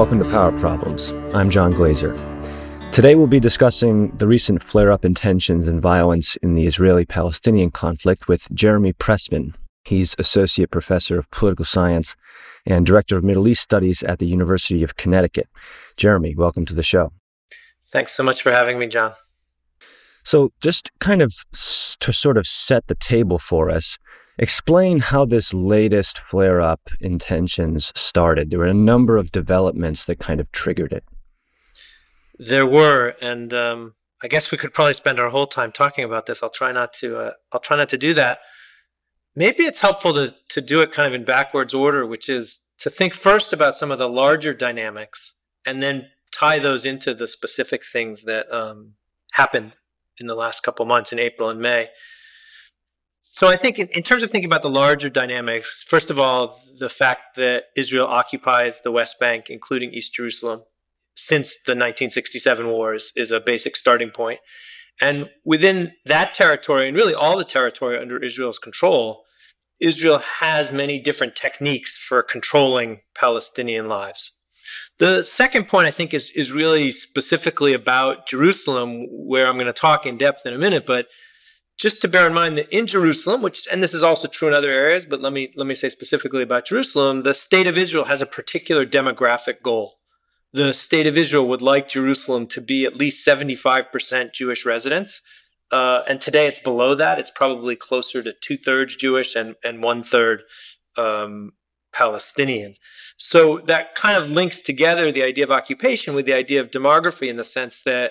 welcome to Power Problems. I'm John Glazer. Today we'll be discussing the recent flare-up in tensions and violence in the Israeli-Palestinian conflict with Jeremy Pressman. He's Associate Professor of Political Science and Director of Middle East Studies at the University of Connecticut. Jeremy, welcome to the show. Thanks so much for having me, John. So just kind of to sort of set the table for us, explain how this latest flare-up in tensions started. There were a number of developments that kind of triggered it. There were, and I guess we could probably spend our whole time talking about this. I'll try not to do that. Maybe it's helpful to do it kind of in backwards order, which is to think first about some of the larger dynamics and then tie those into the specific things that happened in the last couple months in April and May. So I think in terms of thinking about the larger dynamics, first of all, the fact that Israel occupies the West Bank, including East Jerusalem, since the 1967 wars is a basic starting point. And within that territory, and really all the territory under Israel's control, Israel has many different techniques for controlling Palestinian lives. The second point, I think, is really specifically about Jerusalem, where I'm going to talk in depth in a minute, but just to bear in mind that in Jerusalem, and this is also true in other areas, but let me say specifically about Jerusalem, the state of Israel has a particular demographic goal. The state of Israel would like Jerusalem to be at least 75% Jewish residents, and today it's below that. It's probably closer to 2/3 Jewish and 1/3 Palestinian. So that kind of links together the idea of occupation with the idea of demography in the sense that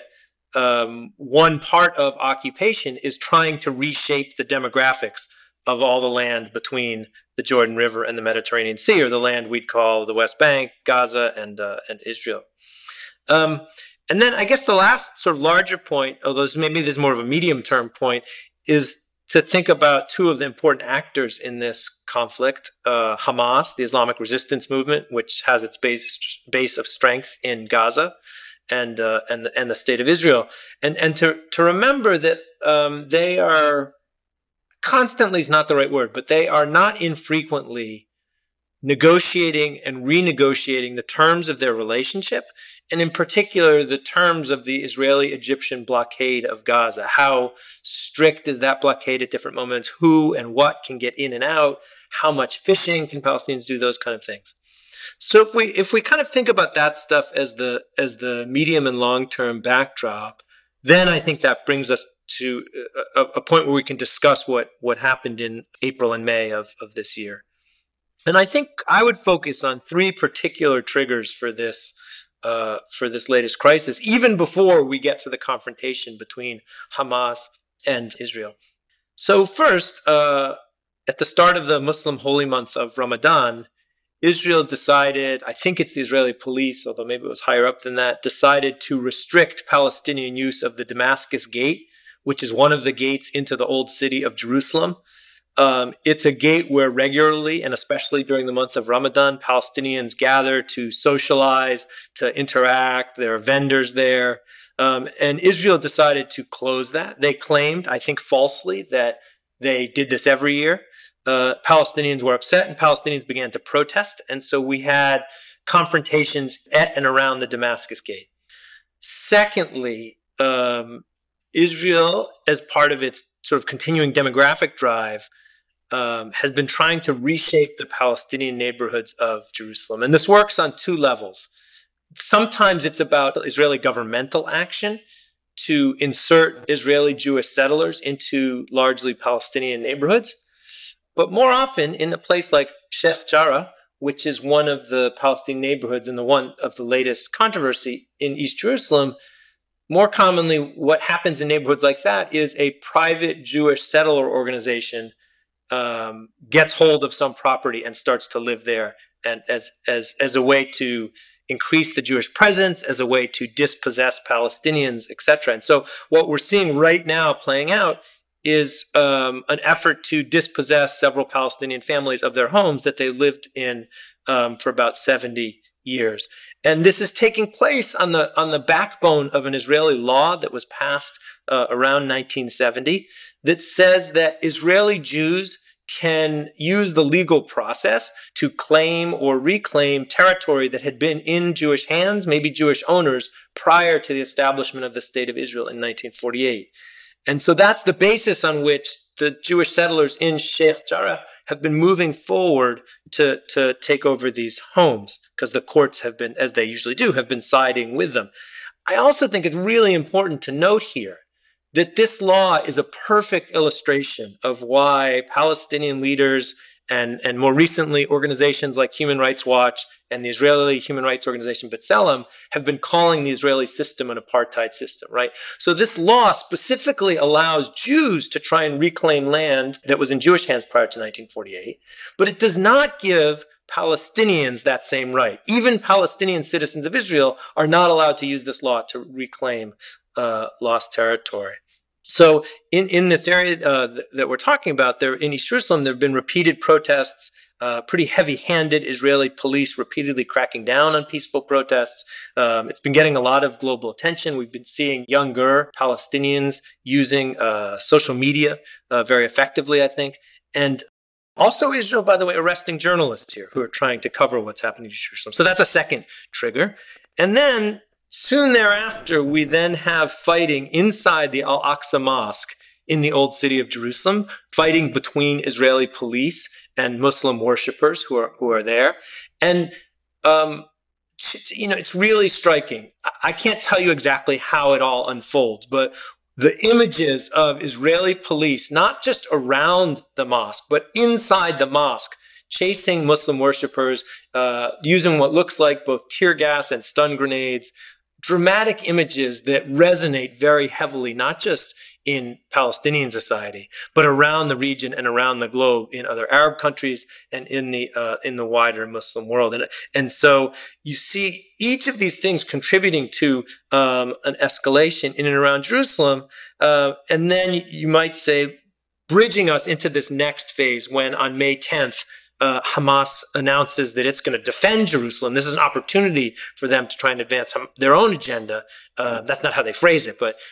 one part of occupation is trying to reshape the demographics of all the land between the Jordan River and the Mediterranean Sea, or the land we'd call the West Bank, Gaza, and Israel. And then I guess the last sort of larger point, although maybe there's more of a medium-term point, is to think about two of the important actors in this conflict, Hamas, the Islamic resistance movement, which has its base of strength in Gaza, and the state of Israel, and to remember that they are constantly is not the right word, but they are not infrequently negotiating and renegotiating the terms of their relationship, and in particular the terms of the Israeli-Egyptian blockade of Gaza. How strict is that blockade at different moments? Who and what can get in and out? How much fishing can Palestinians do? Those kind of things. So if we kind of think about that stuff as the medium and long-term backdrop, then I think that brings us to a point where we can discuss what happened in April and May of this year. And I think I would focus on three particular triggers for this latest crisis, even before we get to the confrontation between Hamas and Israel. So first, at the start of the Muslim holy month of Ramadan, Israel decided, I think it's the Israeli police, although maybe it was higher up than that, decided to restrict Palestinian use of the Damascus Gate, which is one of the gates into the old city of Jerusalem. It's a gate where regularly, and especially during the month of Ramadan, Palestinians gather to socialize, to interact. There are vendors there. And Israel decided to close that. They claimed, I think falsely, that they did this every year. Palestinians were upset and Palestinians began to protest. And so we had confrontations at and around the Damascus Gate. Secondly, Israel, as part of its sort of continuing demographic drive, has been trying to reshape the Palestinian neighborhoods of Jerusalem. And this works on two levels. Sometimes it's about Israeli governmental action to insert Israeli Jewish settlers into largely Palestinian neighborhoods. But more often, in a place like Sheikh Jarrah, which is one of the Palestinian neighborhoods and the one of the latest controversy in East Jerusalem, more commonly what happens in neighborhoods like that is a private Jewish settler organization gets hold of some property and starts to live there, and as a way to increase the Jewish presence, as a way to dispossess Palestinians, etc. And so what we're seeing right now playing out is an effort to dispossess several Palestinian families of their homes that they lived in for about 70 years. And this is taking place on the backbone of an Israeli law that was passed around 1970 that says that Israeli Jews can use the legal process to claim or reclaim territory that had been in Jewish hands, maybe Jewish owners, prior to the establishment of the State of Israel in 1948. And so that's the basis on which the Jewish settlers in Sheikh Jarrah have been moving forward to take over these homes, because the courts have been, as they usually do, have been siding with them. I also think it's really important to note here that this law is a perfect illustration of why Palestinian leaders and more recently organizations like Human Rights Watch and the Israeli human rights organization B'Tselem have been calling the Israeli system an apartheid system, right? So this law specifically allows Jews to try and reclaim land that was in Jewish hands prior to 1948, but it does not give Palestinians that same right. Even Palestinian citizens of Israel are not allowed to use this law to reclaim lost territory. So in this area that we're talking about, there in East Jerusalem, there have been repeated protests, pretty heavy-handed Israeli police repeatedly cracking down on peaceful protests. It's been getting a lot of global attention. We've been seeing younger Palestinians using social media very effectively, I think. And also Israel, by the way, arresting journalists here who are trying to cover what's happening in Jerusalem. So that's a second trigger. And then soon thereafter, we then have fighting inside the Al-Aqsa Mosque in the Old City of Jerusalem, fighting between Israeli police and Muslim worshippers who are there. And, it's really striking. I can't tell you exactly how it all unfolds, but the images of Israeli police, not just around the mosque, but inside the mosque, chasing Muslim worshippers, using what looks like both tear gas and stun grenades, dramatic images that resonate very heavily, not just in Palestinian society, but around the region and around the globe in other Arab countries and in the wider Muslim world. And so you see each of these things contributing to an escalation in and around Jerusalem. And then you might say, bridging us into this next phase when on May 10th, Hamas announces that it's going to defend Jerusalem. This is an opportunity for them to try and advance their own agenda. That's not how they phrase it, but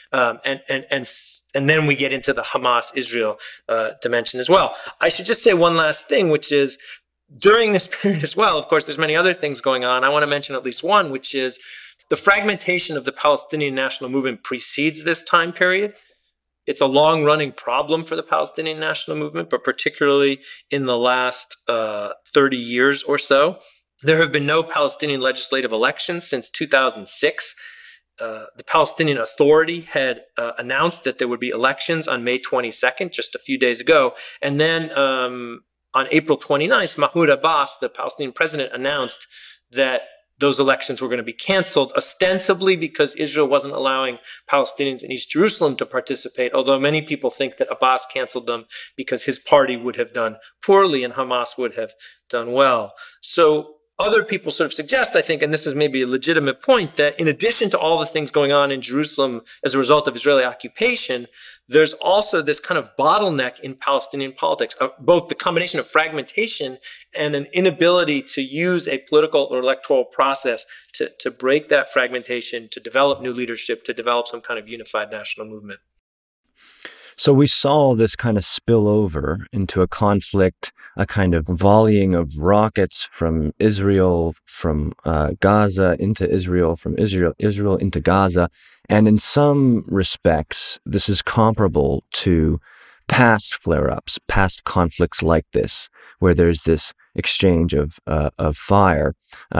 and then we get into the Hamas-Israel dimension as well. I should just say one last thing, which is during this period as well, of course, there's many other things going on. I want to mention at least one, which is the fragmentation of the Palestinian national movement precedes this time period. It's a long-running problem for the Palestinian national movement, but particularly in the last 30 years or so. There have been no Palestinian legislative elections since 2006. The Palestinian Authority had announced that there would be elections on May 22nd, just a few days ago. And then on April 29th, Mahmoud Abbas, the Palestinian president, announced that those elections were going to be canceled, ostensibly because Israel wasn't allowing Palestinians in East Jerusalem to participate, although many people think that Abbas canceled them because his party would have done poorly and Hamas would have done well. So other people sort of suggest, I think, and this is maybe a legitimate point, that in addition to all the things going on in Jerusalem as a result of Israeli occupation, there's also this kind of bottleneck in Palestinian politics, both the combination of fragmentation and an inability to use a political or electoral process to break that fragmentation, to develop new leadership, to develop some kind of unified national movement. So we saw this kind of spill over into a conflict, a kind of volleying of rockets from Israel, from Gaza into Israel, from Israel into Gaza. And in some respects, this is comparable to past flare-ups, past conflicts like this, where there's this exchange of fire.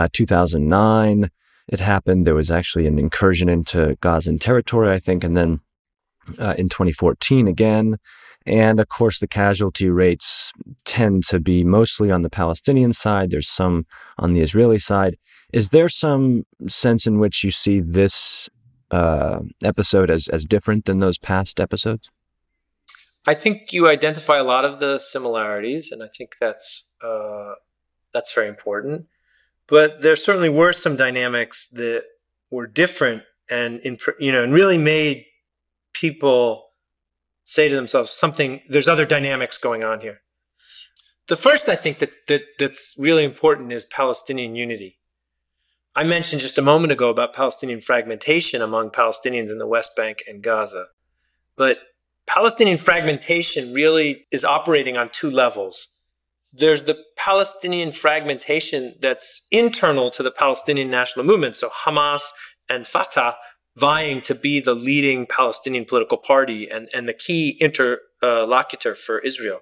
2009, it happened. There was actually an incursion into Gazan territory, I think, and then in 2014 again. And of course, the casualty rates tend to be mostly on the Palestinian side. There's some on the Israeli side. Is there some sense in which you see this episode as different than those past episodes? I think you identify a lot of the similarities, and I think that's very important. But there certainly were some dynamics that were different, and really made people say to themselves there's other dynamics going on here. The first, I think, that's really important is Palestinian unity. I mentioned just a moment ago about Palestinian fragmentation among Palestinians in the West Bank and Gaza. But Palestinian fragmentation really is operating on two levels. There's the Palestinian fragmentation that's internal to the Palestinian national movement. So Hamas and Fatah vying to be the leading Palestinian political party and the key interlocutor for Israel.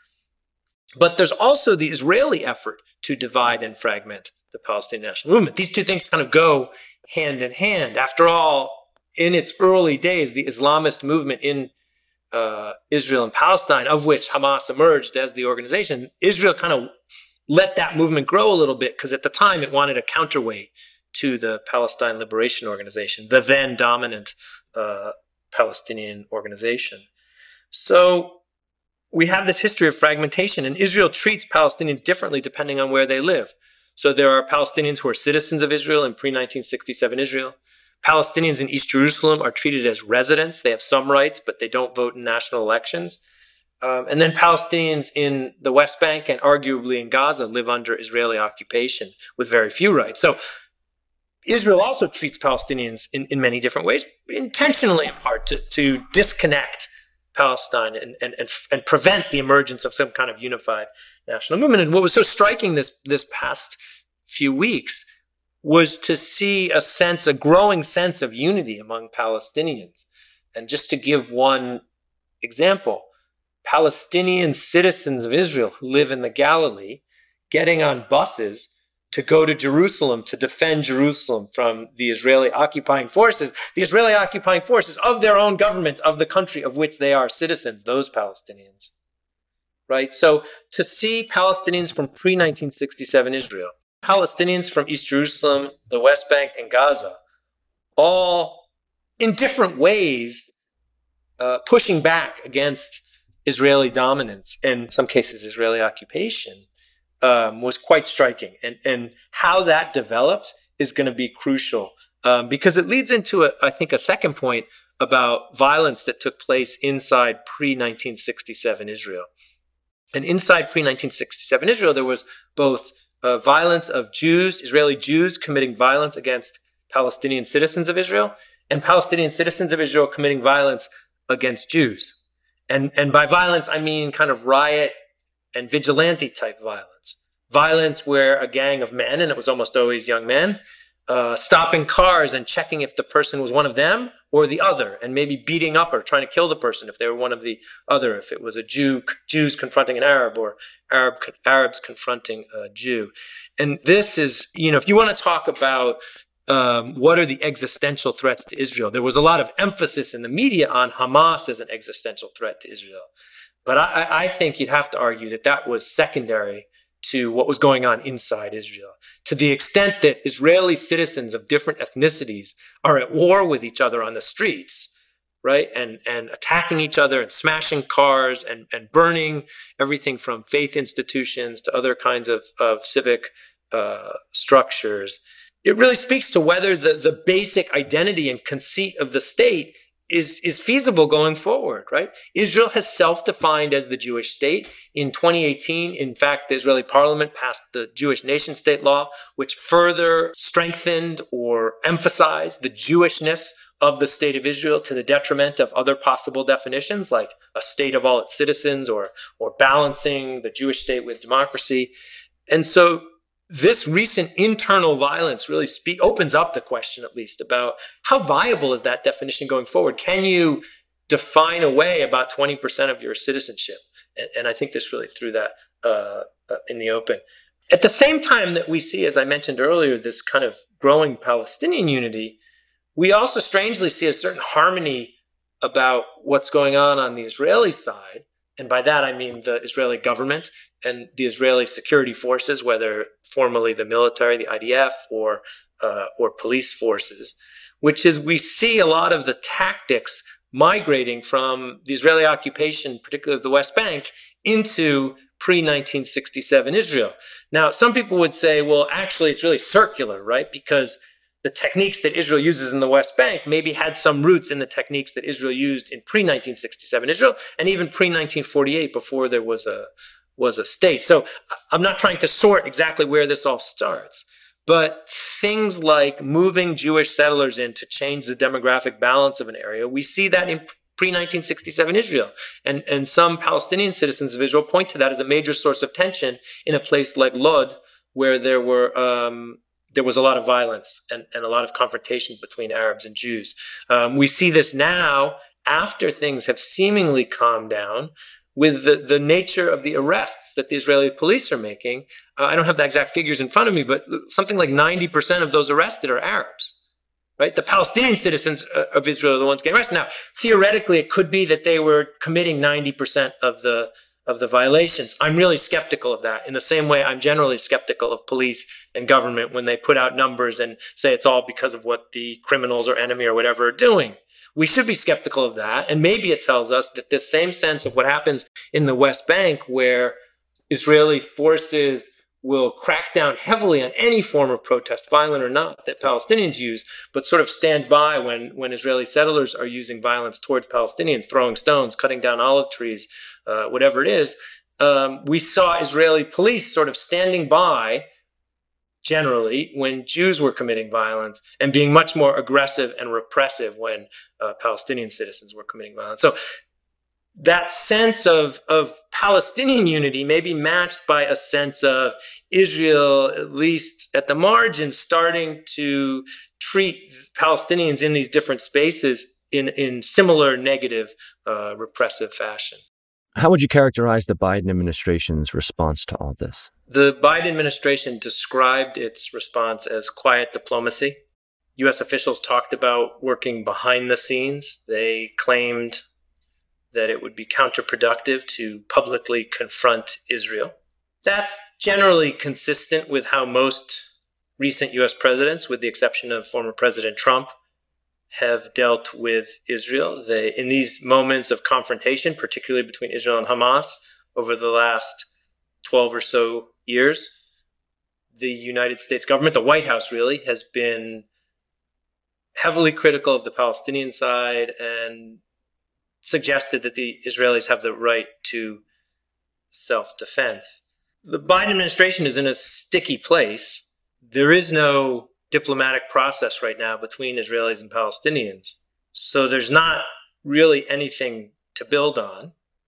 But there's also the Israeli effort to divide and fragment the Palestinian national movement. These two things kind of go hand in hand. After all, in its early days, the Islamist movement in Israel and Palestine, of which Hamas emerged as the organization, Israel kind of let that movement grow a little bit because at the time it wanted a counterweight to the Palestine Liberation Organization, the then dominant Palestinian organization. So we have this history of fragmentation, and Israel treats Palestinians differently depending on where they live. So there are Palestinians who are citizens of Israel in pre-1967 Israel. Palestinians in East Jerusalem are treated as residents. They have some rights, but they don't vote in national elections. And then Palestinians in the West Bank and arguably in Gaza live under Israeli occupation with very few rights. So Israel also treats Palestinians in many different ways, intentionally in part to disconnect Palestine and prevent the emergence of some kind of unified national movement. And what was so striking this past few weeks was to see a growing sense of unity among Palestinians. And just to give one example, Palestinian citizens of Israel who live in the Galilee getting on buses to go to Jerusalem to defend Jerusalem from the Israeli occupying forces of their own government, of the country of which they are citizens, those Palestinians. Right? So to see Palestinians from pre-1967 Israel, Palestinians from East Jerusalem, the West Bank, and Gaza, all in different ways pushing back against Israeli dominance, and in some cases Israeli occupation, was quite striking. And how that develops is going to be crucial because it leads into, I think, a second point about violence that took place inside pre-1967 Israel. And inside pre-1967 Israel, there was both violence of Jews, Israeli Jews committing violence against Palestinian citizens of Israel, and Palestinian citizens of Israel committing violence against Jews. And by violence, I mean kind of riot and vigilante type violence. Violence where a gang of men, and it was almost always young men, stopping cars and checking if the person was one of them or the other, and maybe beating up or trying to kill the person if they were one of the other, if it was a Jews confronting an Arab, or Arabs confronting a Jew. And this is, if you want to talk about what are the existential threats to Israel, there was a lot of emphasis in the media on Hamas as an existential threat to Israel. But I think you'd have to argue that that was secondary to what was going on inside Israel. To the extent that Israeli citizens of different ethnicities are at war with each other on the streets, right? And attacking each other and smashing cars and burning everything from faith institutions to other kinds of civic structures. It really speaks to whether the basic identity and conceit of the state is feasible going forward, right? Israel has self-defined as the Jewish state. In 2018, in fact, the Israeli parliament passed the Jewish nation state law, which further strengthened or emphasized the Jewishness of the state of Israel to the detriment of other possible definitions, like a state of all its citizens or balancing the Jewish state with democracy. And so this recent internal violence really opens up the question, at least, about how viable is that definition going forward? Can you define away about 20% of your citizenship? And I think this really threw that in the open. At the same time that we see, as I mentioned earlier, this kind of growing Palestinian unity, we also strangely see a certain harmony about what's going on the Israeli side. And by that, I mean the Israeli government and the Israeli security forces, whether formerly the military, the IDF, or police forces, which is we see a lot of the tactics migrating from the Israeli occupation, particularly of the West Bank, into pre-1967 Israel. Now, some people would say, well, actually, it's really circular, right? Because the techniques that Israel uses in the West Bank maybe had some roots in the techniques that Israel used in pre-1967 Israel, and even pre-1948, before there was a state. So I'm not trying to sort exactly where this all starts, but things like moving Jewish settlers in to change the demographic balance of an area, we see that pre-1967 Israel. And some Palestinian citizens of Israel point to that as a major source of tension in a place like Lod, where there was a lot of violence and a lot of confrontation between Arabs and Jews. We see this now after things have seemingly calmed down with the nature of the arrests that the Israeli police are making. I don't have the exact figures in front of me, but something like 90% of those arrested are Arabs. Right? The Palestinian citizens of Israel are the ones getting arrested. Now, theoretically, it could be that they were committing 90% of the violations. I'm really skeptical of that. In the same way, I'm generally skeptical of police and government when they put out numbers and say it's all because of what the criminals or enemy or whatever are doing. We should be skeptical of that. And maybe it tells us that this same sense of what happens in the West Bank, where Israeli forces will crack down heavily on any form of protest, violent or not, that Palestinians use, but sort of stand by when Israeli settlers are using violence towards Palestinians, throwing stones, cutting down olive trees, whatever it is. We saw Israeli police sort of standing by, generally, when Jews were committing violence, and being much more aggressive and repressive when Palestinian citizens were committing violence. So that sense of Palestinian unity may be matched by a sense of Israel, at least at the margin, starting to treat Palestinians in these different spaces in similar negative, repressive fashion. How would you characterize the Biden administration's response to all this? The Biden administration described its response as quiet diplomacy. U.S. officials talked about working behind the scenes. They claimed that it would be counterproductive to publicly confront Israel. That's generally consistent with how most recent U.S. presidents, with the exception of former President Trump, have dealt with Israel. In these moments of confrontation, particularly between Israel and Hamas over the last 12 or so years, the United States government, the White House really, has been heavily critical of the Palestinian side and suggested that the Israelis have the right to self-defense. The Biden administration is in a sticky place. There is no diplomatic process right now between Israelis and Palestinians. So there's not really anything to build on.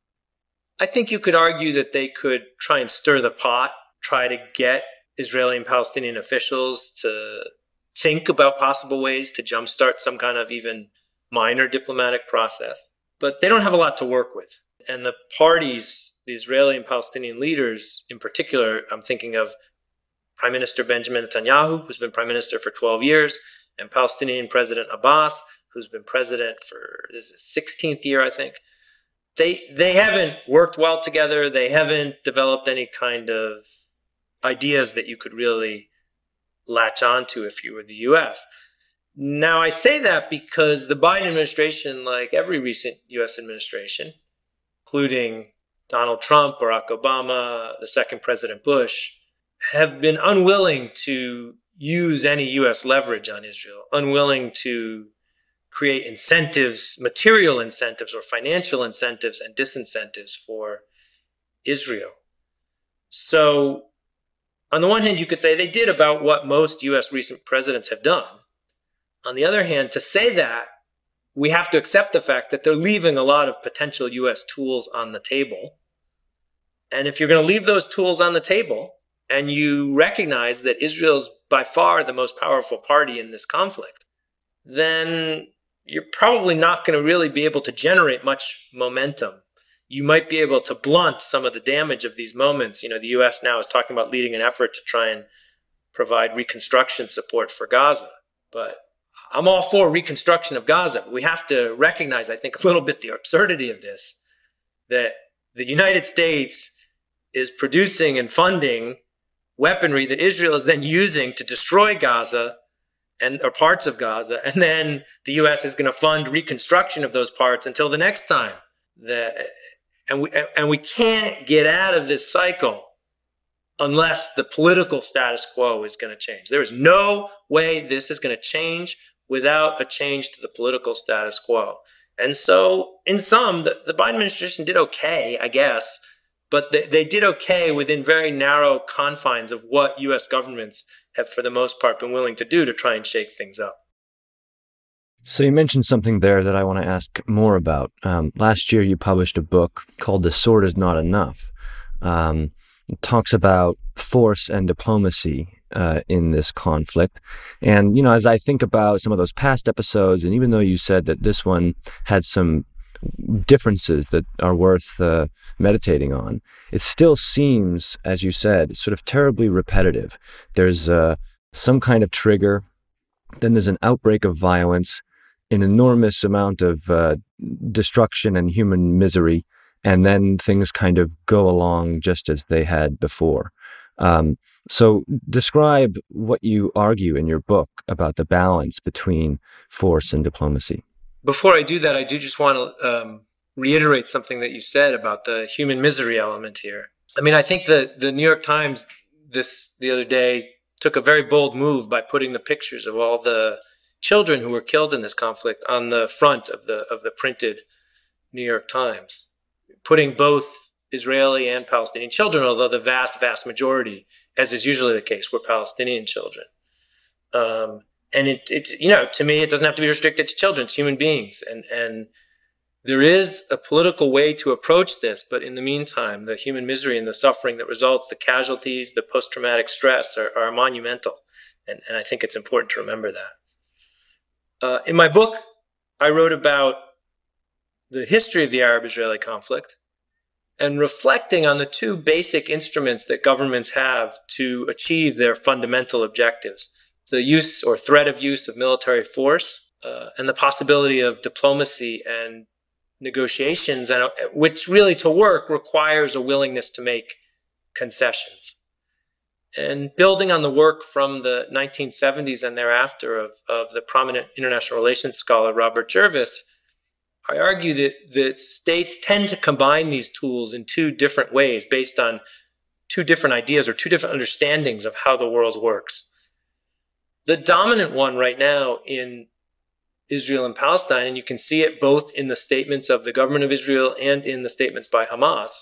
I think you could argue that they could try and stir the pot, try to get Israeli and Palestinian officials to think about possible ways to jumpstart some kind of even minor diplomatic process. But they don't have a lot to work with. And the parties, the Israeli and Palestinian leaders in particular, I'm thinking of Prime Minister Benjamin Netanyahu, who's been prime minister for 12 years, and Palestinian President Abbas, who's been president for this is 16th year, I think. They haven't worked well together. They haven't developed any kind of ideas that you could really latch onto if you were the U.S. Now, I say that because the Biden administration, like every recent U.S. administration, including Donald Trump, Barack Obama, the second President Bush, have been unwilling to use any U.S. leverage on Israel, unwilling to create incentives, material incentives or financial incentives and disincentives for Israel. So on the one hand, you could say they did about what most U.S. recent presidents have done. On the other hand, to say that, we have to accept the fact that they're leaving a lot of potential U.S. tools on the table. And if you're going to leave those tools on the table, and you recognize that Israel's by far the most powerful party in this conflict, then you're probably not going to really be able to generate much momentum. You might be able to blunt some of the damage of these moments. You know, the U.S. now is talking about leading an effort to try and provide reconstruction support for Gaza. But I'm all for reconstruction of Gaza. But we have to recognize, I think, a little bit the absurdity of this, that the United States is producing and funding weaponry that Israel is then using to destroy Gaza or parts of Gaza, and then the U.S. is going to fund reconstruction of those parts until the next time. And we can't get out of this cycle unless the political status quo is going to change. There is no way this is going to change without a change to the political status quo. And so, in sum, the Biden administration did okay, I guess, but they did okay within very narrow confines of what U.S. governments have, for the most part, been willing to do to try and shake things up. So you mentioned something there that I want to ask more about. Last year, you published a book called "The Sword Is Not Enough." It talks about force and diplomacy in this conflict. And, as I think about some of those past episodes, and even though you said that this one had some differences that are worth meditating on, it still seems, as you said, sort of terribly repetitive. There's some kind of trigger, then there's an outbreak of violence, an enormous amount of destruction and human misery, and then things kind of go along just as they had before. So describe what you argue in your book about the balance between force and diplomacy. Before I do that, I do just want to reiterate something that you said about the human misery element here. I mean, I think that the New York Times the other day took a very bold move by putting the pictures of all the children who were killed in this conflict on the front of the printed New York Times, putting both Israeli and Palestinian children, although the vast majority, as is usually the case, were Palestinian children. And it to me, it doesn't have to be restricted to children. It's human beings. And there is a political way to approach this, but in the meantime, the human misery and the suffering that results, the casualties, the post-traumatic stress are monumental. And I think it's important to remember that. In my book, I wrote about the history of the Arab-Israeli conflict and reflecting on the two basic instruments that governments have to achieve their fundamental objectives: the use or threat of use of military force, and the possibility of diplomacy and negotiations, and which really to work requires a willingness to make concessions. And building on the work from the 1970s and thereafter of the prominent international relations scholar Robert Jervis, I argue that states tend to combine these tools in two different ways based on two different ideas or two different understandings of how the world works. The dominant one right now in Israel and Palestine, and you can see it both in the statements of the government of Israel and in the statements by Hamas,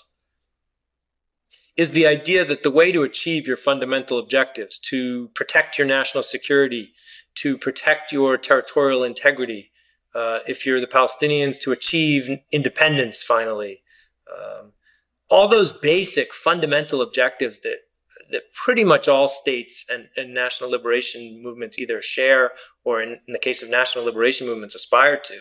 is the idea that the way to achieve your fundamental objectives, to protect your national security, to protect your territorial integrity, if you're the Palestinians, to achieve independence finally, all those basic fundamental objectives that pretty much all states and national liberation movements either share or, in the case of national liberation movements, aspire to.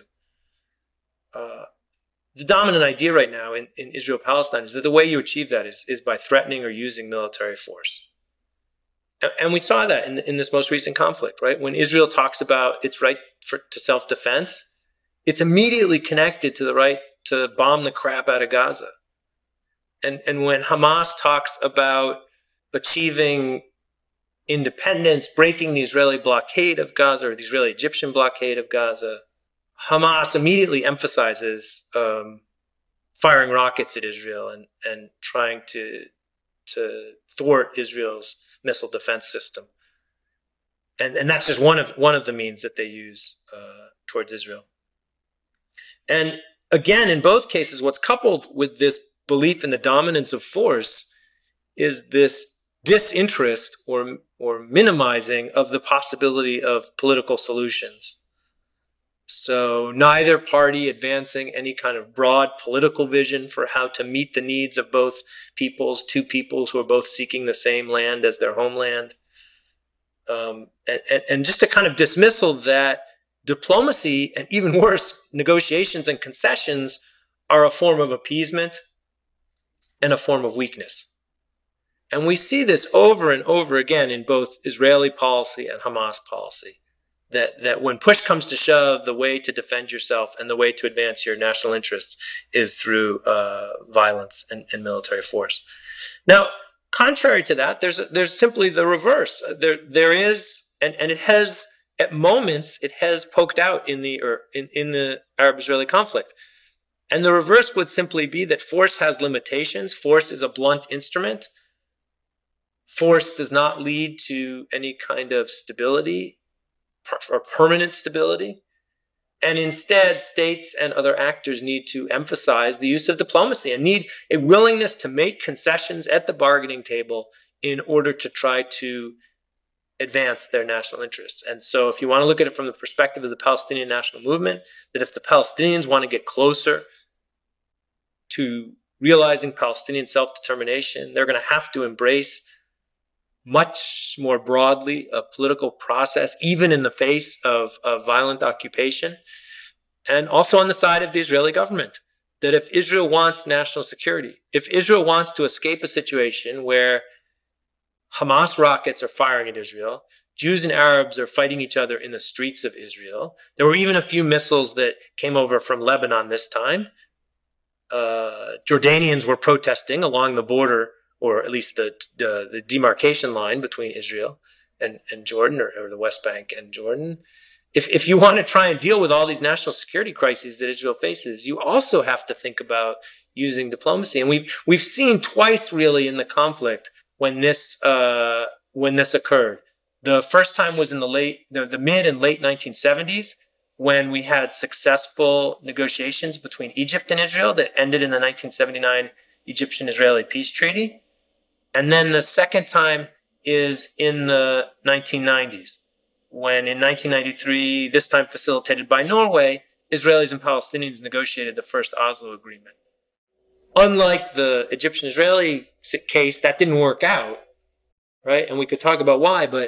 The dominant idea right now in Israel-Palestine is that the way you achieve that is by threatening or using military force. And we saw that in this most recent conflict, right? When Israel talks about its right to self-defense, it's immediately connected to the right to bomb the crap out of Gaza. And when Hamas talks about achieving independence, breaking the Israeli blockade of Gaza, or the Israeli-Egyptian blockade of Gaza, Hamas immediately emphasizes firing rockets at Israel and trying to thwart Israel's missile defense system. And that's just one of the means that they use towards Israel. And again, in both cases, what's coupled with this belief in the dominance of force is this disinterest or minimizing of the possibility of political solutions. So neither party advancing any kind of broad political vision for how to meet the needs of both peoples, two peoples who are both seeking the same land as their homeland. And just a kind of dismissal that diplomacy, and even worse, negotiations and concessions, are a form of appeasement and a form of weakness. And we see this over and over again in both Israeli policy and Hamas policy, that when push comes to shove, the way to defend yourself and the way to advance your national interests is through violence and military force. Now, contrary to that, there's simply the reverse. There is, and it has, at moments, it has poked out in the Arab-Israeli conflict. And the reverse would simply be that force has limitations. Force is a blunt instrument. Force does not lead to any kind of stability or permanent stability. And instead, states and other actors need to emphasize the use of diplomacy and need a willingness to make concessions at the bargaining table in order to try to advance their national interests. And so if you want to look at it from the perspective of the Palestinian national movement, that if the Palestinians want to get closer to realizing Palestinian self-determination, they're going to have to embrace much more broadly a political process, even in the face of violent occupation, and also on the side of the Israeli government. That if Israel wants national security, if Israel wants to escape a situation where Hamas rockets are firing at Israel, Jews and Arabs are fighting each other in the streets of Israel, there were even a few missiles that came over from Lebanon this time. Jordanians were protesting along the border, or at least the demarcation line between Israel and Jordan, or the West Bank and Jordan. If you want to try and deal with all these national security crises that Israel faces, you also have to think about using diplomacy. And we've seen twice really in the conflict when this occurred. The first time was in the mid and late 1970s, when we had successful negotiations between Egypt and Israel that ended in the 1979 Egyptian-Israeli peace treaty. And then the second time is in the 1990s, when in 1993, this time facilitated by Norway, Israelis and Palestinians negotiated the first Oslo Agreement. Unlike the Egyptian-Israeli case, that didn't work out, right? And we could talk about why, but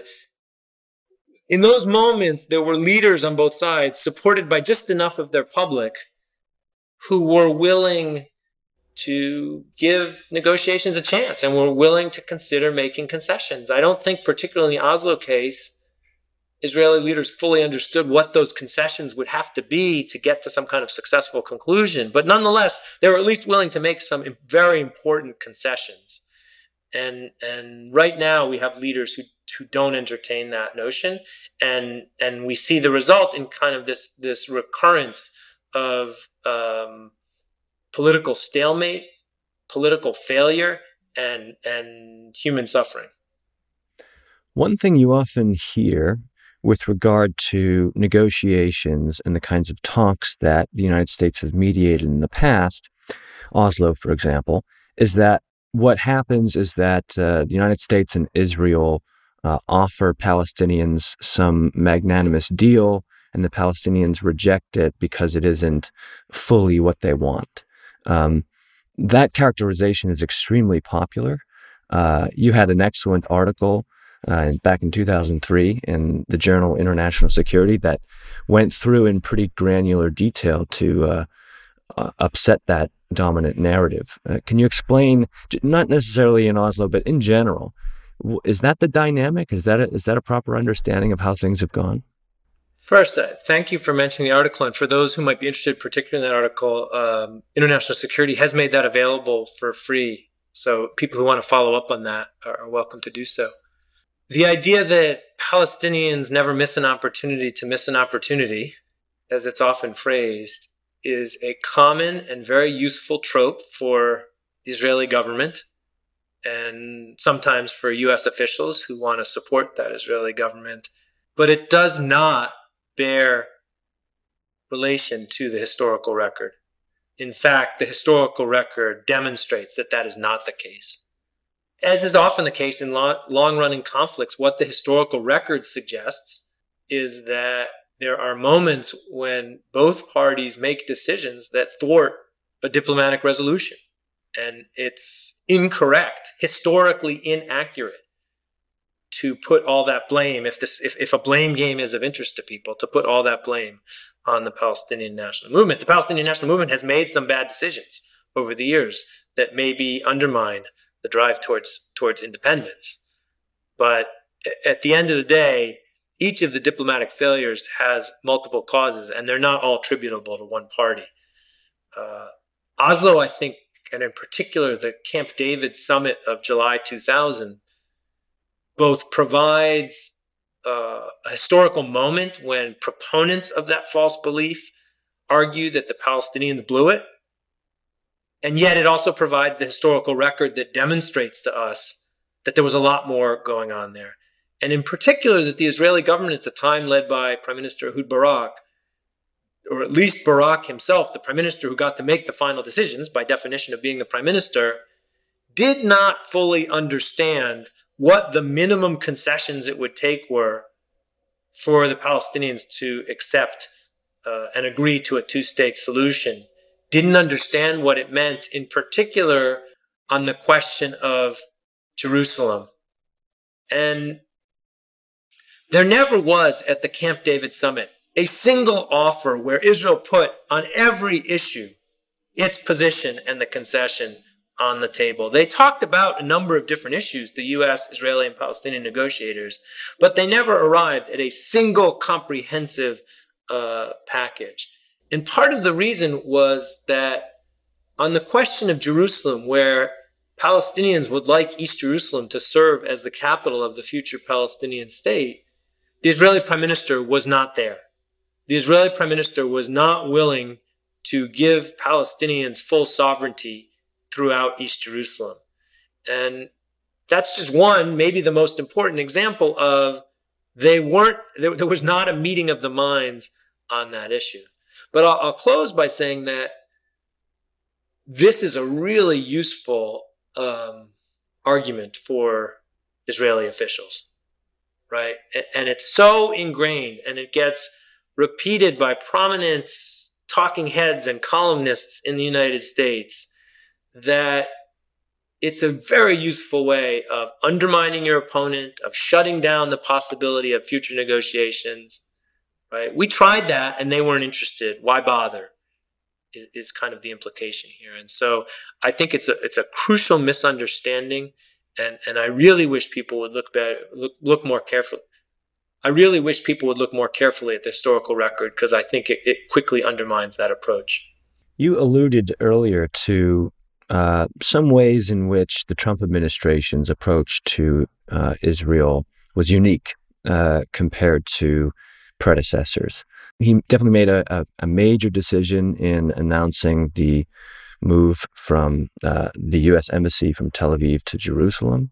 in those moments, there were leaders on both sides, supported by just enough of their public, who were willing to give negotiations a chance and were willing to consider making concessions. I don't think, particularly in the Oslo case, Israeli leaders fully understood what those concessions would have to be to get to some kind of successful conclusion. But nonetheless, they were at least willing to make some very important concessions. And right now we have leaders who don't entertain that notion. And we see the result in kind of this recurrence of political stalemate, political failure, and human suffering. One thing you often hear with regard to negotiations and the kinds of talks that the United States has mediated in the past, Oslo, for example, is that what happens is that the United States and Israel offer Palestinians some magnanimous deal, and the Palestinians reject it because it isn't fully what they want. That characterization is extremely popular. You had an excellent article back in 2003 in the journal International Security that went through in pretty granular detail to upset that dominant narrative. Can you explain, not necessarily in Oslo, but in general, is that the dynamic? Is that a proper understanding of how things have gone? First, thank you for mentioning the article. And for those who might be interested, particularly in that article, International Security has made that available for free. So people who want to follow up on that are welcome to do so. The idea that Palestinians never miss an opportunity to miss an opportunity, as it's often phrased, is a common and very useful trope for the Israeli government, and sometimes for U.S. officials who want to support that Israeli government. But it does not bear relation to the historical record. In fact, the historical record demonstrates that that is not the case. As is often the case in long-running conflicts, what the historical record suggests is that there are moments when both parties make decisions that thwart a diplomatic resolution. And it's incorrect, historically inaccurate, to put all that blame, if a blame game is of interest to people, to put all that blame on the Palestinian National Movement. The Palestinian National Movement has made some bad decisions over the years that maybe undermine the drive towards independence. But at the end of the day, each of the diplomatic failures has multiple causes, and they're not all attributable to one party. Oslo, I think, and in particular the Camp David summit of July 2000, both provides a historical moment when proponents of that false belief argue that the Palestinians blew it, and yet it also provides the historical record that demonstrates to us that there was a lot more going on there. And in particular, that the Israeli government at the time, led by Prime Minister Ehud Barak, or at least Barak himself, the prime minister who got to make the final decisions by definition of being the prime minister, did not fully understand what the minimum concessions it would take were for the Palestinians to accept and agree to a two-state solution, didn't understand what it meant, in particular on the question of Jerusalem. And there never was at the Camp David summit a single offer where Israel put on every issue its position and the concession on the table. They talked about a number of different issues, the U.S., Israeli, and Palestinian negotiators, but they never arrived at a single comprehensive package. And part of the reason was that on the question of Jerusalem, where Palestinians would like East Jerusalem to serve as the capital of the future Palestinian state, the Israeli prime minister was not there. The Israeli prime minister was not willing to give Palestinians full sovereignty throughout East Jerusalem. And that's just one, maybe the most important example of there was not a meeting of the minds on that issue. But I'll close by saying that this is a really useful argument for Israeli officials, right? And it's so ingrained, and it gets repeated by prominent talking heads and columnists in the United States, that it's a very useful way of undermining your opponent, of shutting down the possibility of future negotiations, right? We tried that and they weren't interested. Why bother? Is kind of the implication here. And so I think it's a crucial misunderstanding, and I really wish people would look more carefully. I really wish people would look more carefully at the historical record, because I think it quickly undermines that approach. You alluded earlier to some ways in which the Trump administration's approach to Israel was unique compared to predecessors. He definitely made a major decision in announcing the move from the U.S. Embassy from Tel Aviv to Jerusalem.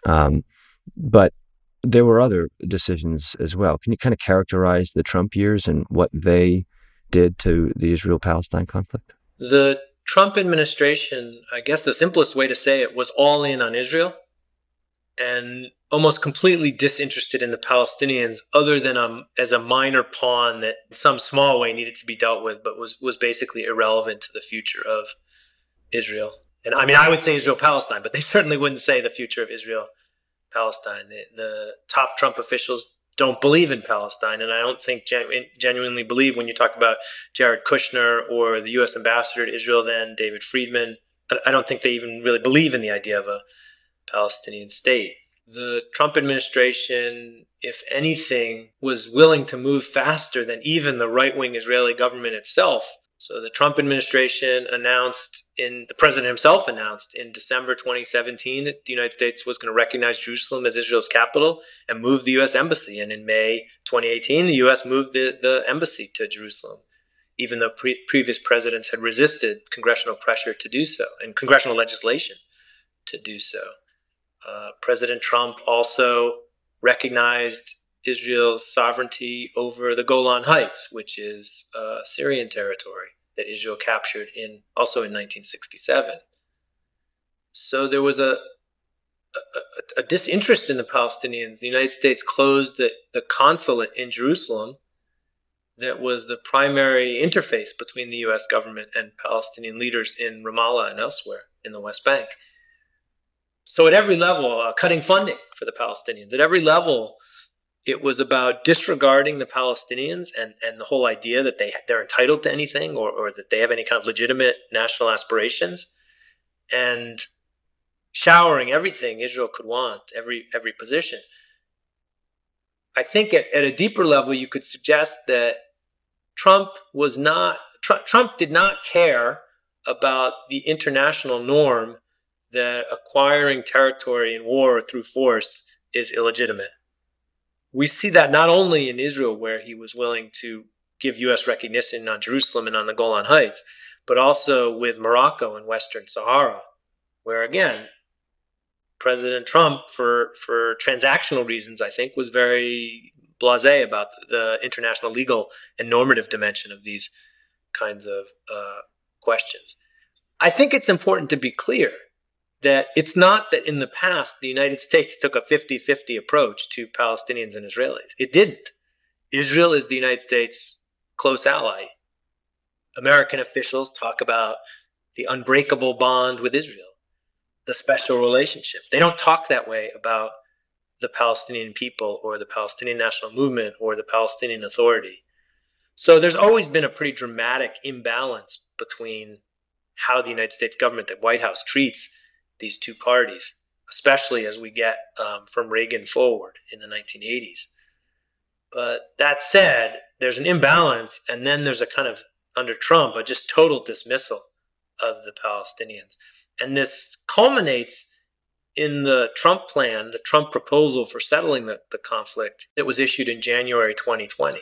But there were other decisions as well. Can you kind of characterize the Trump years and what they did to the Israel-Palestine conflict? The Trump administration, I guess the simplest way to say it, was all in on Israel and almost completely disinterested in the Palestinians, other than as a minor pawn that in some small way needed to be dealt with, but was basically irrelevant to the future of Israel. And I mean, I would say Israel-Palestine, but they certainly wouldn't say the future of Israel-Palestine. The top Trump officials don't believe in Palestine, and I don't think genuinely believe when you talk about Jared Kushner or the U.S. ambassador to Israel then, David Friedman. I don't think they even really believe in the idea of a Palestinian state. The Trump administration, if anything, was willing to move faster than even the right-wing Israeli government itself. So the Trump administration the president himself announced in December 2017 that the United States was going to recognize Jerusalem as Israel's capital and move the U.S. embassy. And in May 2018, the U.S. moved the embassy to Jerusalem, even though previous presidents had resisted congressional pressure to do so and congressional legislation to do so. President Trump also recognized Israel's sovereignty over the Golan Heights, which is Syrian territory that Israel captured also in 1967. So there was a disinterest in the Palestinians. The United States closed the consulate in Jerusalem that was the primary interface between the U.S. government and Palestinian leaders in Ramallah and elsewhere in the West Bank. So at every level, cutting funding for the Palestinians. At every level, it was about disregarding the Palestinians and the whole idea that they're entitled to anything or that they have any kind of legitimate national aspirations, and showering everything Israel could want, every position. I think at a deeper level, you could suggest that Trump did not care about the international norm that acquiring territory in war or through force is illegitimate. We see that not only in Israel, where he was willing to give U.S. recognition on Jerusalem and on the Golan Heights, but also with Morocco and Western Sahara, where, again, President Trump, for transactional reasons, I think, was very blasé about the international legal and normative dimension of these kinds of questions. I think it's important to be clear that it's not that in the past the United States took a 50-50 approach to Palestinians and Israelis. It didn't. Israel is the United States' close ally. American officials talk about the unbreakable bond with Israel, the special relationship. They don't talk that way about the Palestinian people or the Palestinian National Movement or the Palestinian Authority. So there's always been a pretty dramatic imbalance between how the United States government, the White House, treats these two parties, especially as we get from Reagan forward in the 1980s. But that said, there's an imbalance, and then there's a kind of, under Trump, a just total dismissal of the Palestinians. And this culminates in the Trump plan, the Trump proposal for settling the conflict that was issued in January 2020.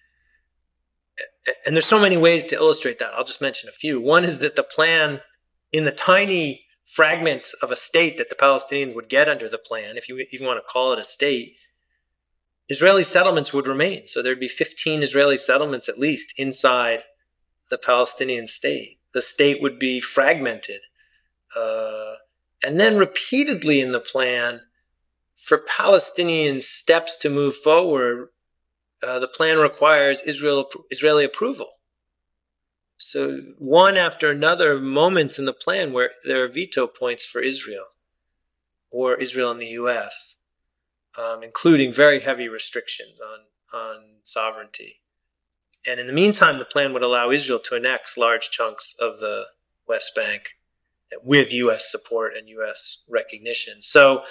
And there's so many ways to illustrate that. I'll just mention a few. One is that the plan, in the tiny fragments of a state that the Palestinians would get under the plan, if you even want to call it a state, Israeli settlements would remain. So there'd be 15 Israeli settlements at least inside the Palestinian state. The state would be fragmented. And then repeatedly in the plan, for Palestinian steps to move forward, the plan requires Israeli approval. So one after another, moments in the plan where there are veto points for Israel or Israel and the U.S., including very heavy restrictions on sovereignty. And in the meantime, the plan would allow Israel to annex large chunks of the West Bank with U.S. support and U.S. recognition. So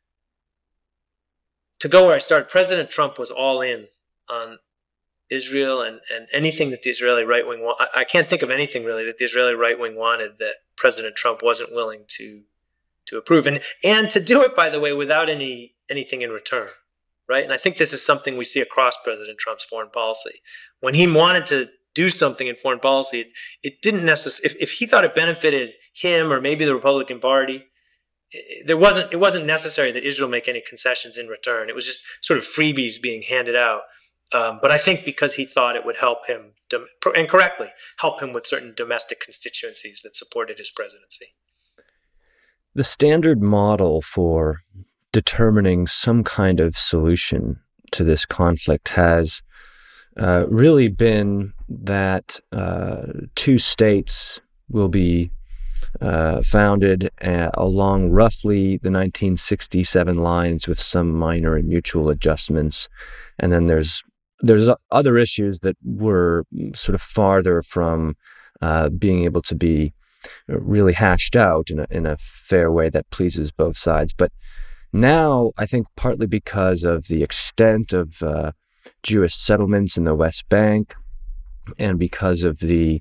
to go where I started, President Trump was all in on Israel and anything that the Israeli right wing wanted. I can't think of anything really that the Israeli right wing wanted that President Trump wasn't willing to approve, and to do it, by the way, without anything in return, right? And I think this is something we see across President Trump's foreign policy. When he wanted to do something in foreign policy, it didn't necessarily. If he thought it benefited him or maybe the Republican Party, it wasn't necessary that Israel make any concessions in return. It was just sort of freebies being handed out. But I think because he thought it would help him, and correctly, help him with certain domestic constituencies that supported his presidency. The standard model for determining some kind of solution to this conflict has really been that two states will be founded along roughly the 1967 lines with some minor and mutual adjustments. And then there's other issues that were sort of farther from being able to be really hashed out in a fair way that pleases both sides. But now, I think partly because of the extent of Jewish settlements in the West Bank, and because of the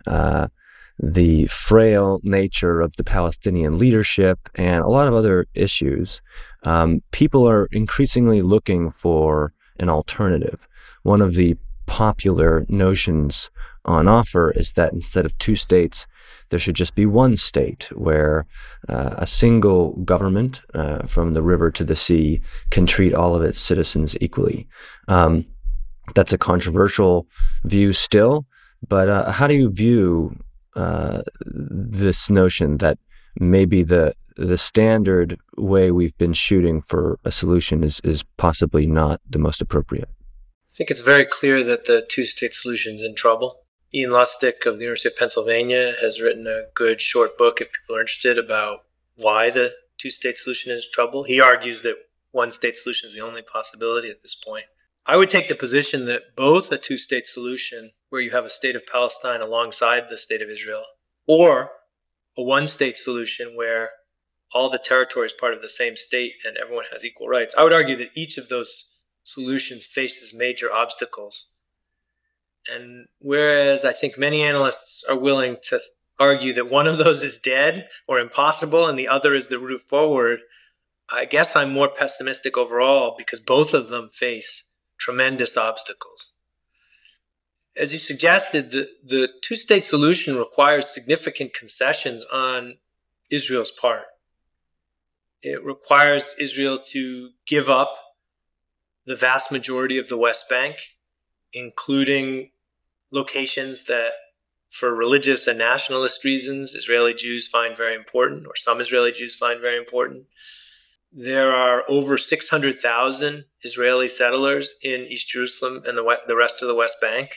frail nature of the Palestinian leadership and a lot of other issues, people are increasingly looking for an alternative. One of the popular notions on offer is that instead of two states, there should just be one state where a single government from the river to the sea can treat all of its citizens equally. That's a controversial view still, but how do you view this notion that maybe the standard way we've been shooting for a solution is possibly not the most appropriate? I think it's very clear that the two-state solution is in trouble. Ian Lustig of the University of Pennsylvania has written a good short book, if people are interested, about why the two-state solution is in trouble. He argues that one-state solution is the only possibility at this point. I would take the position that both a two-state solution, where you have a state of Palestine alongside the state of Israel, or a one-state solution where all the territory is part of the same state and everyone has equal rights. I would argue that each of those solutions faces major obstacles. And whereas I think many analysts are willing to argue that one of those is dead or impossible and the other is the route forward, I guess I'm more pessimistic overall because both of them face tremendous obstacles. As you suggested, the two-state solution requires significant concessions on Israel's part. It requires Israel to give up the vast majority of the West Bank, including locations that for religious and nationalist reasons, Israeli Jews find very important, or some Israeli Jews find very important. There are over 600,000 Israeli settlers in East Jerusalem and the rest of the West Bank.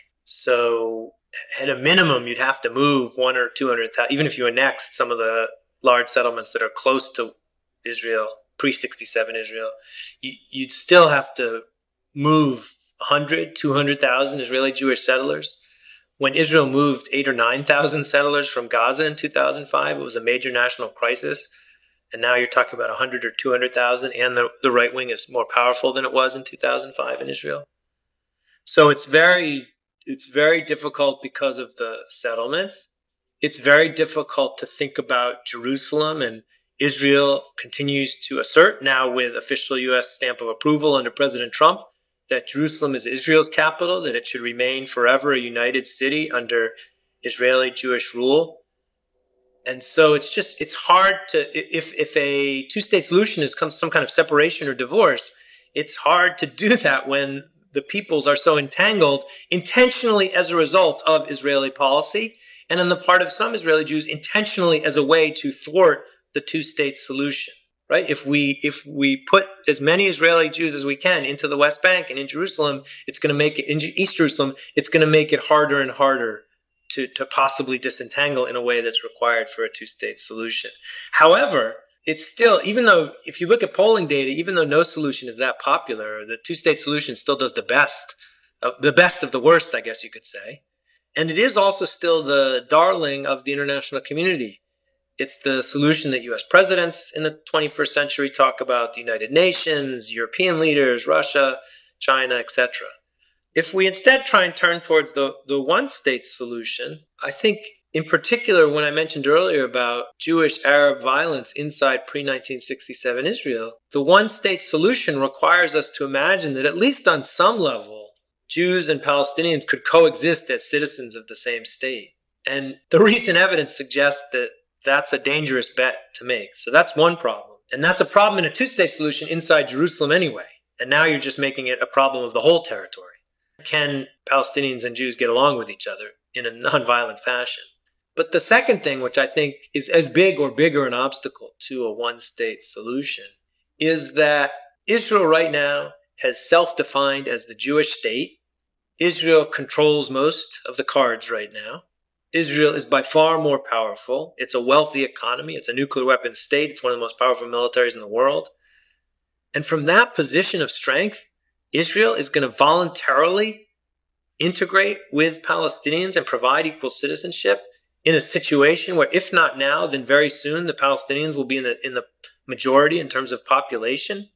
So at a minimum, you'd have to move 100,000 or 200,000, even if you annexed some of the large settlements that are close to Israel, pre-67 Israel, you'd still have to move 100,000, 200,000 Israeli Jewish settlers. When Israel moved 8,000 or 9,000 settlers from Gaza in 2005, it was a major national crisis. And now you're talking about 100,000 or 200,000, and the right wing is more powerful than it was in 2005 in Israel. So it's very difficult because of the settlements. It's very difficult to think about Jerusalem, and Israel continues to assert, now with official U.S. stamp of approval under President Trump, that Jerusalem is Israel's capital, that it should remain forever a united city under Israeli Jewish rule. And so it's hard to, if a two-state solution is some kind of separation or divorce, it's hard to do that when the peoples are so entangled intentionally as a result of Israeli policy, and on the part of some Israeli Jews intentionally as a way to thwart the two-state solution. Right? If we put as many Israeli Jews as we can into the West Bank and in Jerusalem, it's going to make it, in East Jerusalem, it's going to make it harder and harder to possibly disentangle in a way that's required for a two-state solution. However, it's still, even though, if you look at polling data, even though no solution is that popular, the two-state solution still does the best of the worst, I guess you could say. And it is also still the darling of the international community. It's the solution that U.S. presidents in the 21st century talk about, the United Nations, European leaders, Russia, China, etc. If we instead try and turn towards the one-state solution, I think in particular, when I mentioned earlier about Jewish-Arab violence inside pre-1967 Israel, the one-state solution requires us to imagine that at least on some level, Jews and Palestinians could coexist as citizens of the same state. And the recent evidence suggests that that's a dangerous bet to make. So that's one problem. And that's a problem in a two-state solution inside Jerusalem anyway. And now you're just making it a problem of the whole territory. Can Palestinians and Jews get along with each other in a nonviolent fashion? But the second thing, which I think is as big or bigger an obstacle to a one-state solution, is that Israel right now has self-defined as the Jewish state. Israel controls most of the cards right now. Israel is by far more powerful. It's a wealthy economy. It's a nuclear weapons state. It's one of the most powerful militaries in the world. And from that position of strength, Israel is going to voluntarily integrate with Palestinians and provide equal citizenship in a situation where, if not now, then very soon, the Palestinians will be in the majority in terms of population.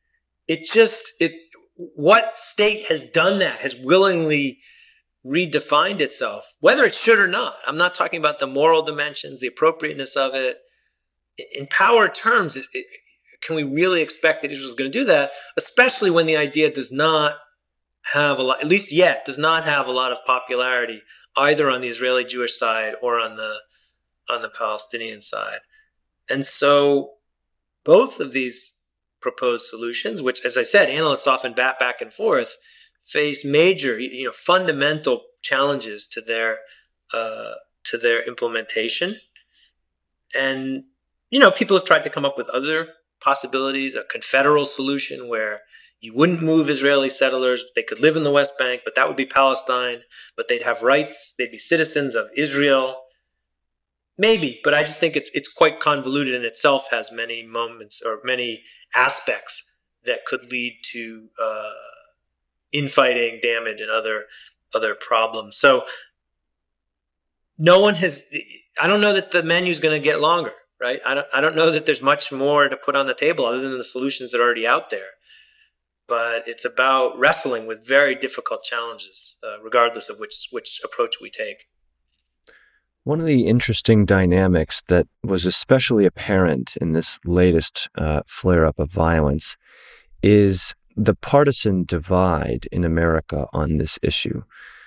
What state has done that, has willingly redefined itself, whether it should or not? I'm not talking about the moral dimensions, the appropriateness of it. In power terms, can we really expect that Israel is going to do that, especially when the idea does not have a lot, at least yet, does not have a lot of popularity either on the Israeli Jewish side or on the Palestinian side? And so both of these proposed solutions, which, as I said, analysts often bat back and forth, face major, fundamental challenges to their implementation. And people have tried to come up with other possibilities, a confederal solution where you wouldn't move Israeli settlers, they could live in the West Bank, but that would be Palestine, but they'd have rights, they'd be citizens of Israel. Maybe, but I just think it's quite convoluted and itself has many moments or many aspects that could lead to infighting, damage, and other problems. So I don't know that the menu is going to get longer, right? I don't know that there's much more to put on the table other than the solutions that are already out there. But it's about wrestling with very difficult challenges, regardless of which approach we take. One of the interesting dynamics that was especially apparent in this latest flare-up of violence is the partisan divide in America on this issue.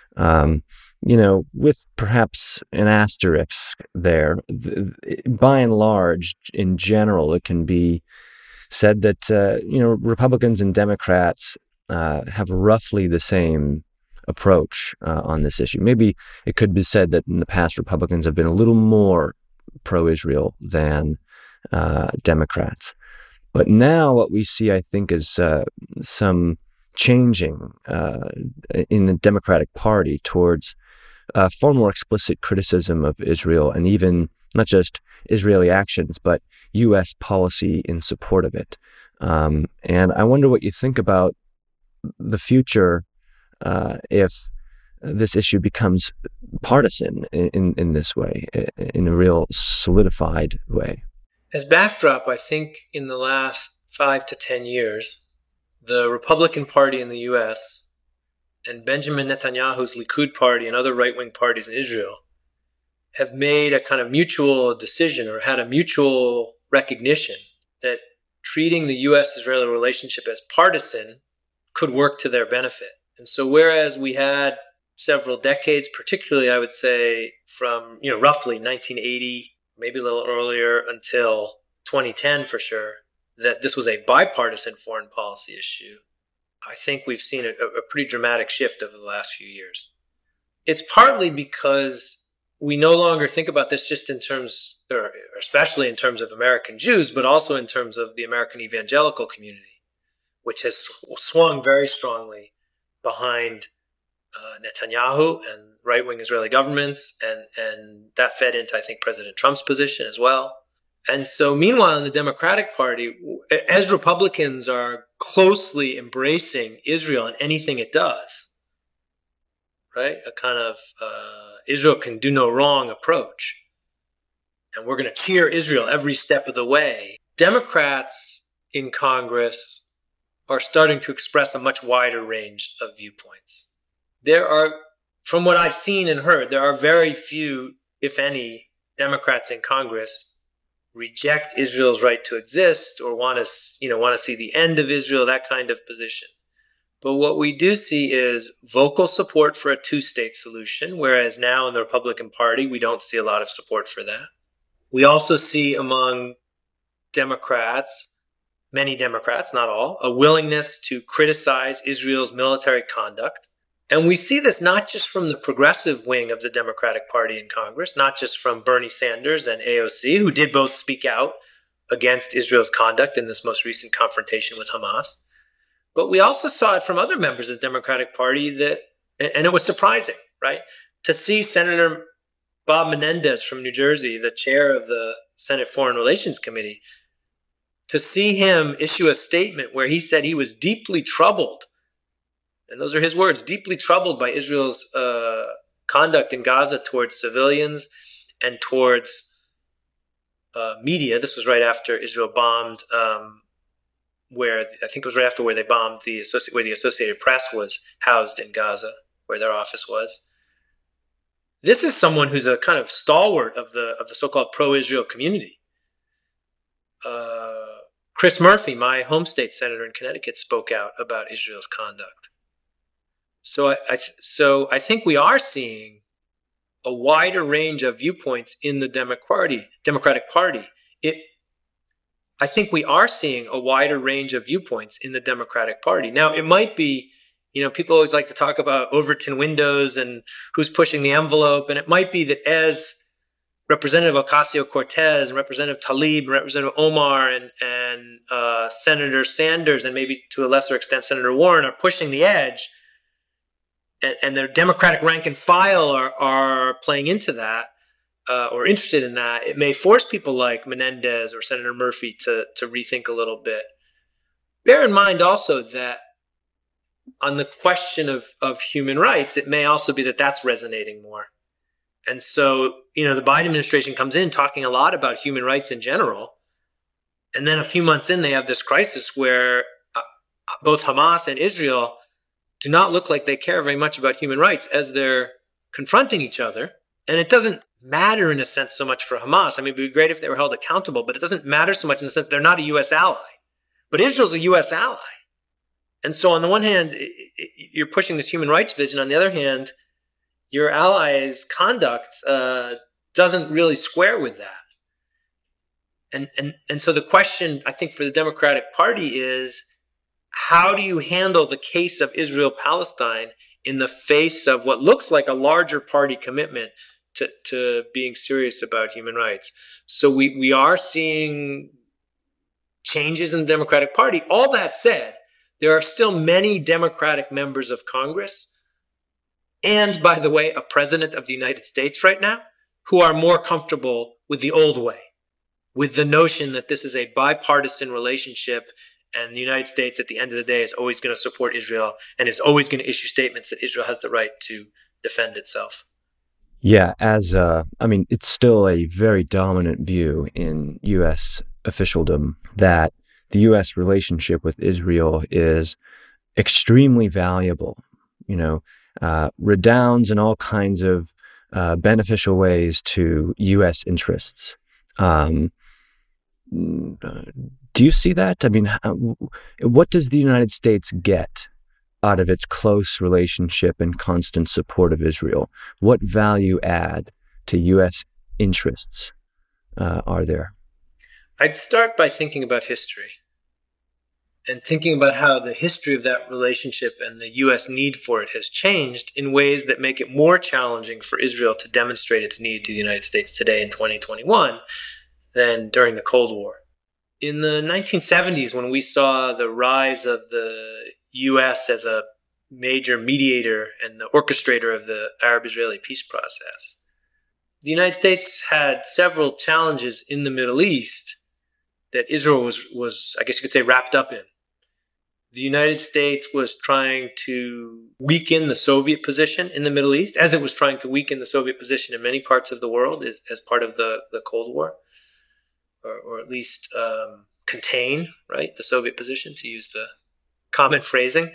With perhaps an asterisk there, by and large, in general, it can be said that, Republicans and Democrats have roughly the same approach on this issue. Maybe it could be said that in the past, Republicans have been a little more pro-Israel than Democrats. But now what we see, I think, is some changing in the Democratic Party towards far more explicit criticism of Israel, and even not just Israeli actions, but U.S. policy in support of it. And I wonder what you think about the future if this issue becomes partisan in this way, in a real solidified way. As backdrop, I think in the last 5 to 10 years, the Republican Party in the U.S. and Benjamin Netanyahu's Likud party and other right-wing parties in Israel have made a kind of mutual decision, or had a mutual recognition, that treating the U.S.-Israeli relationship as partisan could work to their benefit. And so whereas we had several decades, particularly I would say from roughly 1980, maybe a little earlier, until 2010 for sure, that this was a bipartisan foreign policy issue, I think we've seen a pretty dramatic shift over the last few years. It's partly because we no longer think about this just in terms, or especially in terms of American Jews, but also in terms of the American evangelical community, which has swung very strongly behind Netanyahu and right-wing Israeli governments, and that fed into, I think, President Trump's position as well. And so meanwhile, in the Democratic Party, as Republicans are closely embracing Israel and anything it does, right? A kind of Israel can do no wrong approach. And we're going to cheer Israel every step of the way. Democrats in Congress are starting to express a much wider range of viewpoints. There are, from what I've seen and heard, there are very few, if any, Democrats in Congress reject Israel's right to exist or want to see the end of Israel, that kind of position. But what we do see is vocal support for a two-state solution, whereas now in the Republican Party, we don't see a lot of support for that. We also see among Democrats, many Democrats, not all, a willingness to criticize Israel's military conduct. And we see this not just from the progressive wing of the Democratic Party in Congress, not just from Bernie Sanders and AOC, who did both speak out against Israel's conduct in this most recent confrontation with Hamas. But we also saw it from other members of the Democratic Party and it was surprising, right? To see Senator Bob Menendez from New Jersey, the chair of the Senate Foreign Relations Committee, to see him issue a statement where he said he was deeply troubled, and those are his words, deeply troubled by Israel's conduct in Gaza towards civilians and towards media. This was right after Israel bombed, where they bombed where the Associated Press was housed in Gaza, where their office was. This is someone who's a kind of stalwart of the so-called pro-Israel community. Chris Murphy, my home state senator in Connecticut, spoke out about Israel's conduct. So I think we are seeing a wider range of viewpoints in the Democratic Party. I think we are seeing a wider range of viewpoints in the Democratic Party. Now, it might be, people always like to talk about Overton windows and who's pushing the envelope, and it might be that as Representative Ocasio-Cortez and Representative Tlaib and Representative Omar and Senator Sanders and maybe to a lesser extent Senator Warren are pushing the edge, and their Democratic rank and file are playing into that or interested in that, it may force people like Menendez or Senator Murphy to rethink a little bit. Bear in mind also that on the question of human rights, it may also be that that's resonating more. And so, the Biden administration comes in talking a lot about human rights in general. And then a few months in, they have this crisis where both Hamas and Israel do not look like they care very much about human rights as they're confronting each other. And it doesn't matter in a sense so much for Hamas. I mean, it would be great if they were held accountable, but it doesn't matter so much in the sense they're not a U.S. ally. But Israel's a U.S. ally. And so on the one hand, you're pushing this human rights vision. On the other hand, your ally's conduct doesn't really square with that. And so the question, I think, for the Democratic Party is, how do you handle the case of Israel-Palestine in the face of what looks like a larger party commitment to being serious about human rights. So we are seeing changes in the Democratic Party. All that said, there are still many Democratic members of Congress, and by the way, a president of the United States right now, who are more comfortable with the old way, with the notion that this is a bipartisan relationship and the United States at the end of the day is always going to support Israel and is always going to issue statements that Israel has the right to defend itself. Yeah, it's still a very dominant view in U.S. officialdom that the U.S. relationship with Israel is extremely valuable, redounds in all kinds of beneficial ways to U.S. interests. Do you see that? I mean, what does the United States get out of its close relationship and constant support of Israel? What value add to U.S. interests are there? I'd start by thinking about history and thinking about how the history of that relationship and the U.S. need for it has changed in ways that make it more challenging for Israel to demonstrate its need to the United States today in 2021 than during the Cold War. In the 1970s, when we saw the rise of the U.S. as a major mediator and the orchestrator of the Arab-Israeli peace process, the United States had several challenges in the Middle East that Israel was, I guess you could say, wrapped up in. The United States was trying to weaken the Soviet position in the Middle East, as it was trying to weaken the Soviet position in many parts of the world as part of the Cold War, or at least contain, right, the Soviet position, to use the common phrasing.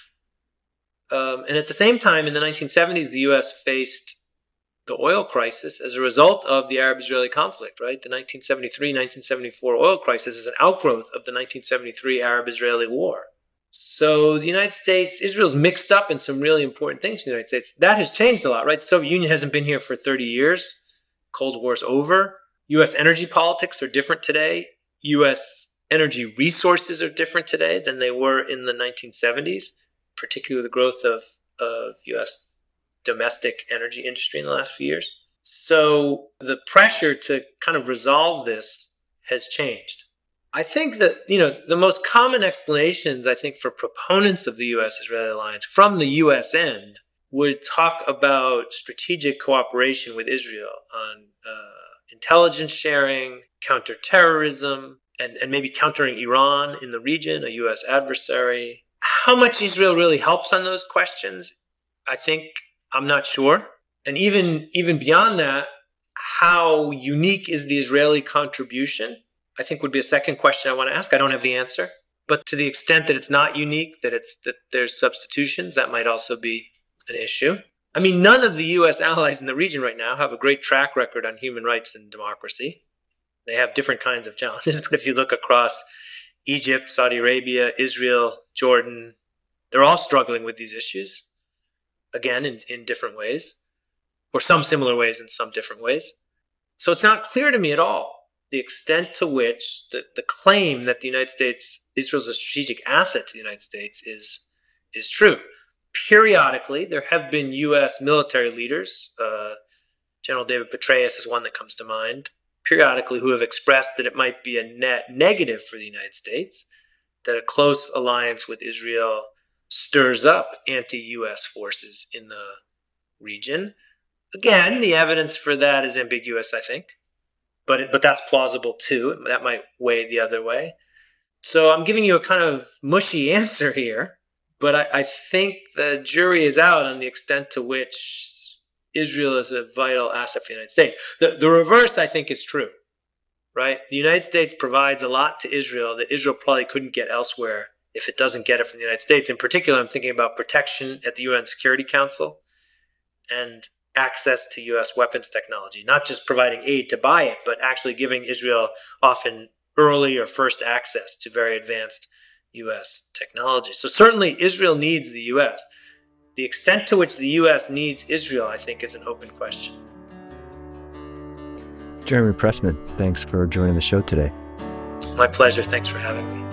And at the same time, in the 1970s, the U.S. faced the oil crisis as a result of the Arab-Israeli conflict, right? The 1973-1974 oil crisis is an outgrowth of the 1973 Arab-Israeli war. So the United States, Israel's mixed up in some really important things in the United States. That has changed a lot, right? The Soviet Union hasn't been here for 30 years. Cold War's over. U.S. energy politics are different today. U.S. energy resources are different today than they were in the 1970s, particularly the growth of U.S. domestic energy industry in the last few years. So the pressure to kind of resolve this has changed. I think that, the most common explanations, I think, for proponents of the U.S.-Israeli alliance from the U.S. end would talk about strategic cooperation with Israel on intelligence sharing, counterterrorism, and maybe countering Iran in the region, a U.S. adversary. How much Israel really helps on those questions, I'm not sure. And even beyond that, how unique is the Israeli contribution, I think would be a second question I want to ask. I don't have the answer. But to the extent that it's not unique, that there's substitutions, that might also be an issue. I mean, none of the U.S. allies in the region right now have a great track record on human rights and democracy. They have different kinds of challenges. But if you look across Egypt, Saudi Arabia, Israel, Jordan, they're all struggling with these issues, again, in different ways, or some similar ways and some different ways. So it's not clear to me at all the extent to which the claim that the United States, Israel's a strategic asset to the United States is true. Periodically, there have been U.S. military leaders, General David Petraeus is one that comes to mind, periodically who have expressed that it might be a net negative for the United States, that a close alliance with Israel stirs up anti-U.S. forces in the region. Again, the evidence for that is ambiguous, I think, but that's plausible too. That might weigh the other way. So I'm giving you a kind of mushy answer here, but I think the jury is out on the extent to which Israel is a vital asset for the United States. The reverse, I think, is true, right? The United States provides a lot to Israel that Israel probably couldn't get elsewhere if it doesn't get it from the United States. In particular, I'm thinking about protection at the UN Security Council and access to U.S. weapons technology, not just providing aid to buy it, but actually giving Israel often early or first access to very advanced U.S. technology. So certainly Israel needs the U.S. The extent to which the U.S. needs Israel, I think, is an open question. Jeremy Pressman, thanks for joining the show today. My pleasure. Thanks for having me.